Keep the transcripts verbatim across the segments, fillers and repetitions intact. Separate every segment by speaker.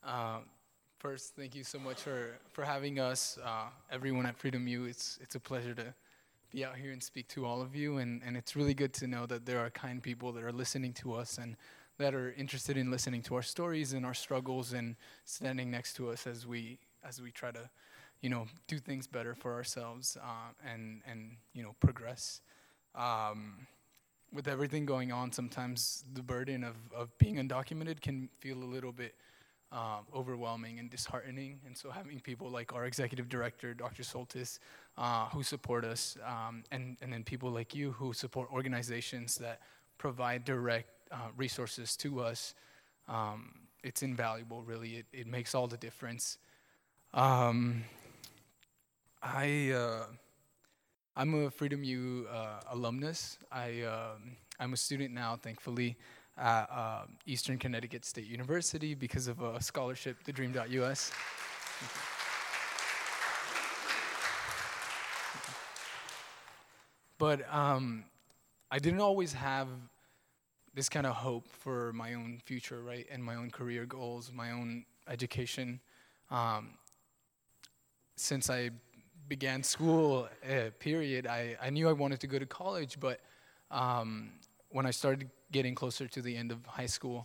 Speaker 1: Uh, First, thank you so much for, for having us, uh, everyone at Freedom U. It's it's a pleasure to be out here and speak to all of you, and, and it's really good to know that there are kind people that are listening to us and that are interested in listening to our stories and our struggles and standing next to us as we as we try to, you know, do things better for ourselves uh, and and you know progress. Um, with everything going on, sometimes the burden of, of being undocumented can feel a little bit um, overwhelming and disheartening. And so having people like our executive director, Doctor Soltis, uh, who support us, um, and, and then people like you who support organizations that provide direct uh, resources to us, um, it's invaluable, really. It, it makes all the difference. Um, I, uh, I'm a Freedom U uh, alumnus. I, um, I'm a student now, thankfully, at uh, Eastern Connecticut State University because of a scholarship, the Dream dot U S. But um, I didn't always have this kind of hope for my own future, right, and my own career goals, my own education. Um, since I began school, uh, period, I, I knew I wanted to go to college, but um, when I started getting closer to the end of high school,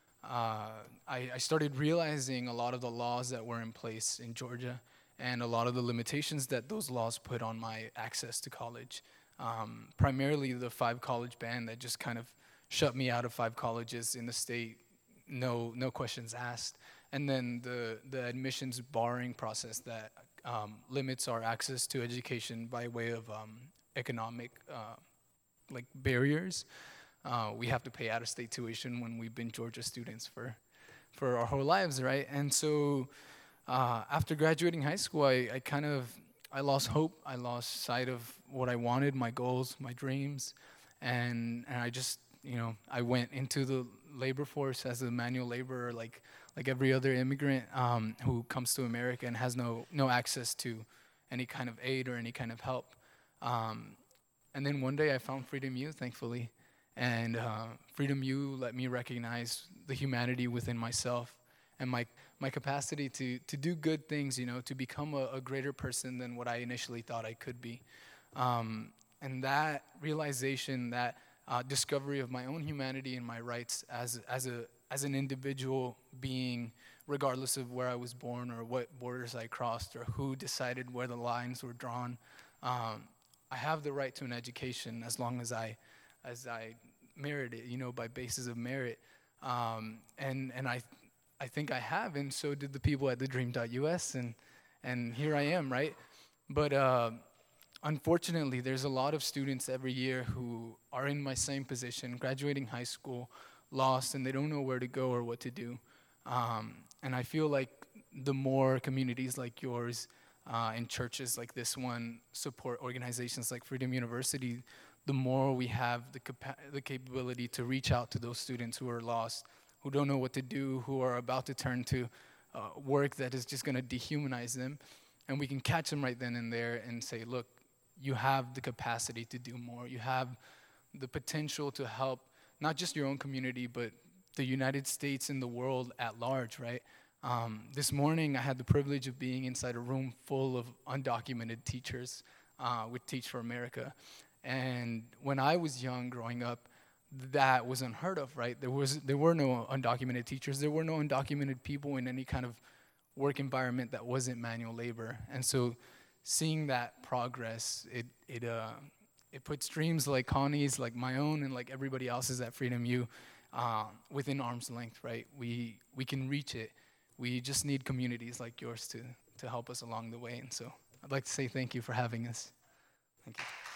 Speaker 1: uh, I, I started realizing a lot of the laws that were in place in Georgia and a lot of the limitations that those laws put on my access to college. Um, primarily the five college ban that just kind of shut me out of five colleges in the state, no no questions asked. And then the, the admissions barring process that um, limits our access to education by way of um, economic uh, like barriers. Uh, we have to pay out-of-state tuition when we've been Georgia students for, for our whole lives, right? And so uh, after graduating high school, I, I kind of, I lost hope. I lost sight of what I wanted, my goals, my dreams. And, and I just, you know, I went into the labor force as a manual laborer, like like every other immigrant um, who comes to America and has no, no access to any kind of aid or any kind of help. Um, and then one day I found Freedom U, thankfully. And uh, Freedom U let me recognize the humanity within myself and my my capacity to to do good things, you know, to become a, a greater person than what I initially thought I could be. Um, and that realization, that uh, discovery of my own humanity and my rights as as a as an individual being, regardless of where I was born or what borders I crossed or who decided where the lines were drawn, um, I have the right to an education as long as I as I merit it, you know, by basis of merit. Um, and and I I think I have, and so did the people at the Dream dot U S, and and here I am, right? But uh, unfortunately, there's a lot of students every year who are in my same position, graduating high school, lost, and they don't know where to go or what to do. Um, and I feel like the more communities like yours uh, and churches like this one support organizations like Freedom University, the more we have the capa- the capability to reach out to those students who are lost, who don't know what to do, who are about to turn to uh, work that is just going to dehumanize them, and we can catch them right then and there and say, look, you have the capacity to do more. You have the potential to help not just your own community, but the United States and the world at large, right? Um, this morning, I had the privilege of being inside a room full of undocumented teachers uh, with Teach for America. And when I was young, growing up, that was unheard of, right? There was there were no undocumented teachers. There were no undocumented people in any kind of work environment that wasn't manual labor. And so, seeing that progress, it it uh, it puts dreams like Connie's, like my own, and like everybody else's at Freedom U, uh, within arm's length, right? We we can reach it. We just need communities like yours to to help us along the way. And so, I'd like to say thank you for having us. Thank you.